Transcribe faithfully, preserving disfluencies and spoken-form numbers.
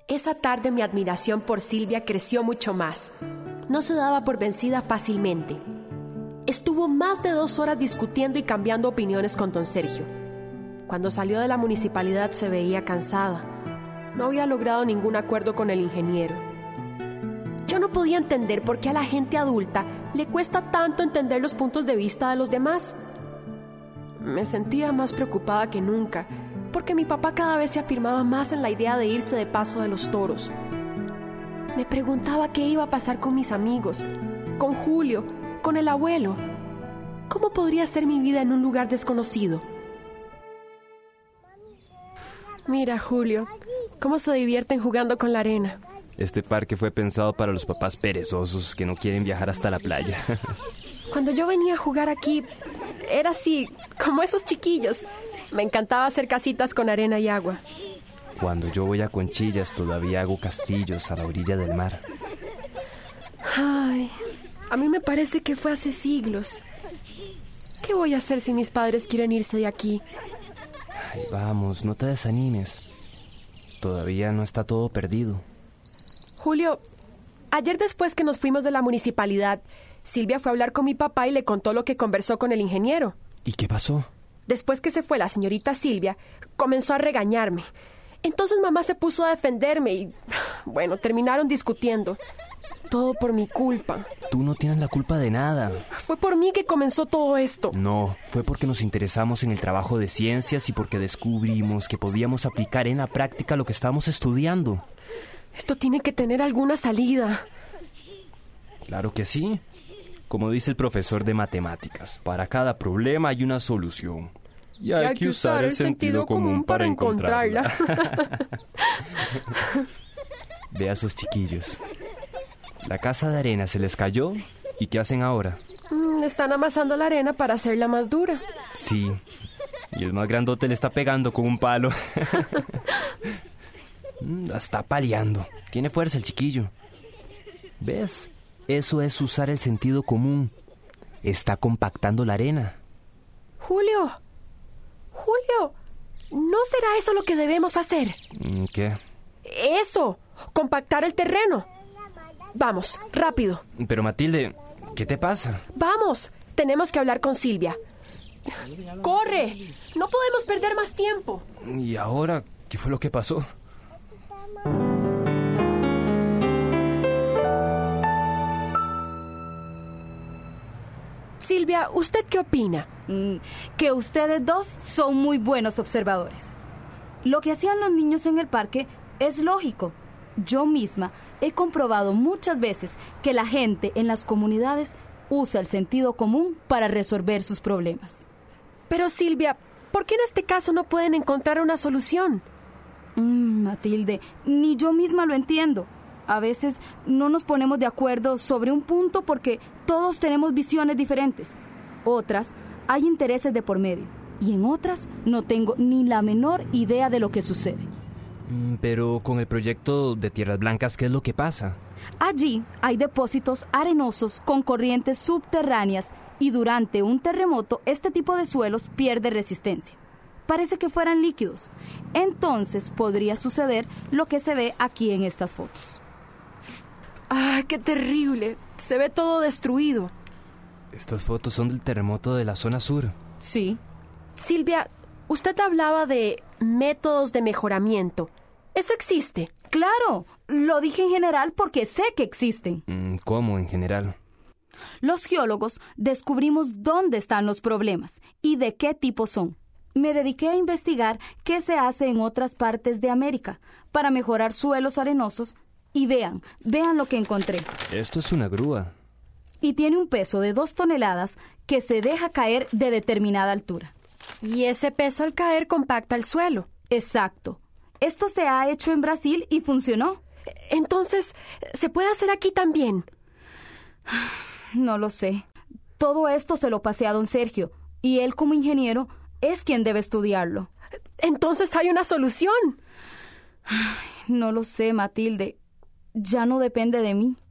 Esa tarde mi admiración por Silvia creció mucho más. No se daba por vencida fácilmente. Estuvo más de dos horas discutiendo y cambiando opiniones con don Sergio. Cuando salió de la municipalidad se veía cansada. No había logrado ningún acuerdo con el ingeniero. Yo no podía entender por qué a la gente adulta le cuesta tanto entender los puntos de vista de los demás. Me sentía más preocupada que nunca, porque mi papá cada vez se afirmaba más en la idea de irse de paso de los toros. Me preguntaba qué iba a pasar con mis amigos, con Julio, con el abuelo. ¿Cómo podría ser mi vida en un lugar desconocido? Mira, Julio, cómo se divierten jugando con la arena. Este parque fue pensado para los papás perezosos que no quieren viajar hasta la playa. Cuando yo venía a jugar aquí, era así, como esos chiquillos. Me encantaba hacer casitas con arena y agua. Cuando yo voy a Conchillas, todavía hago castillos a la orilla del mar. Ay, a mí me parece que fue hace siglos. ¿Qué voy a hacer si mis padres quieren irse de aquí? Ay, vamos, no te desanimes. Todavía no está todo perdido. Julio, ayer después que nos fuimos de la municipalidad, Silvia fue a hablar con mi papá y le contó lo que conversó con el ingeniero. ¿Y qué pasó? Después que se fue la señorita Silvia, comenzó a regañarme. Entonces mamá se puso a defenderme y, bueno, terminaron discutiendo. Todo por mi culpa. Tú no tienes la culpa de nada. Fue por mí que comenzó todo esto. No, fue porque nos interesamos en el trabajo de ciencias y porque descubrimos que podíamos aplicar en la práctica lo que estábamos estudiando. Esto tiene que tener alguna salida. Claro que sí. Como dice el profesor de matemáticas, para cada problema hay una solución. Y hay, y hay que usar el sentido común para encontrarla. Ve a esos chiquillos. La casa de arena se les cayó. ¿Y qué hacen ahora? Mm, están amasando la arena para hacerla más dura. Sí. Y el más grandote le está pegando con un palo. La está paliando. Tiene fuerza el chiquillo. ¿Ves? Eso es usar el sentido común. Está compactando la arena. Julio, Julio, ¿no será eso lo que debemos hacer? ¿Qué? Eso, compactar el terreno. Vamos, rápido. Pero Matilde, ¿qué te pasa? Vamos, tenemos que hablar con Silvia. ¡Corre! No podemos perder más tiempo. ¿Y ahora qué fue lo que pasó? Silvia, ¿usted qué opina? Mm, que ustedes dos son muy buenos observadores. Lo que hacían los niños en el parque es lógico. Yo misma he comprobado muchas veces que la gente en las comunidades usa el sentido común para resolver sus problemas. Pero Silvia, ¿por qué en este caso no pueden encontrar una solución? Mm, Matilde, ni yo misma lo entiendo. A veces no nos ponemos de acuerdo sobre un punto porque todos tenemos visiones diferentes. Otras, hay intereses de por medio. Y en otras, no tengo ni la menor idea de lo que sucede. Pero con el proyecto de Tierras Blancas, ¿qué es lo que pasa? Allí hay depósitos arenosos con corrientes subterráneas y durante un terremoto este tipo de suelos pierde resistencia. Parece que fueran líquidos. Entonces podría suceder lo que se ve aquí en estas fotos. ¡Ah, qué terrible! Se ve todo destruido. Estas fotos son del terremoto de la zona sur. Sí. Silvia, usted hablaba de métodos de mejoramiento. ¿Eso existe? Claro, lo dije en general porque sé que existen. ¿Cómo en general? Los geólogos descubrimos dónde están los problemas y de qué tipo son. Me dediqué a investigar qué se hace en otras partes de América para mejorar suelos arenosos y vean, vean lo que encontré. Esto es una grúa. Y tiene un peso de dos toneladas que se deja caer de determinada altura. Y ese peso al caer compacta el suelo. Exacto. Esto se ha hecho en Brasil y funcionó. Entonces, ¿se puede hacer aquí también? No lo sé. Todo esto se lo pasé a don Sergio y él como ingeniero es quien debe estudiarlo. Entonces hay una solución. No lo sé, Matilde. Ya no depende de mí.